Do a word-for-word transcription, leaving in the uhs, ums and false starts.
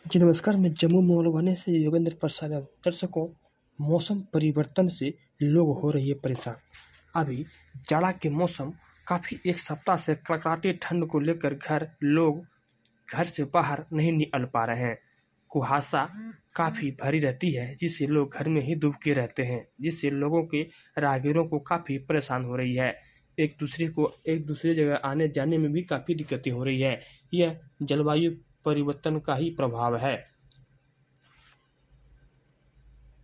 जी नमस्कार, मैं जम्मू मोहलवाने से योगेंद्र प्रसाद। दर्शकों, मौसम परिवर्तन से लोग हो रही है परेशान। अभी जाड़ा के मौसम काफ़ी एक सप्ताह से कड़कड़ाती ठंड को लेकर घर लोग घर से बाहर नहीं निकल पा रहे हैं। कुहासा काफ़ी भरी रहती है जिससे लोग घर में ही दुबके रहते हैं, जिससे लोगों के राहगीरों को काफ़ी परेशान हो रही है। एक दूसरे को एक दूसरे जगह आने जाने में भी काफ़ी दिक्कतें हो रही है। यह जलवायु परिवर्तन का ही प्रभाव है।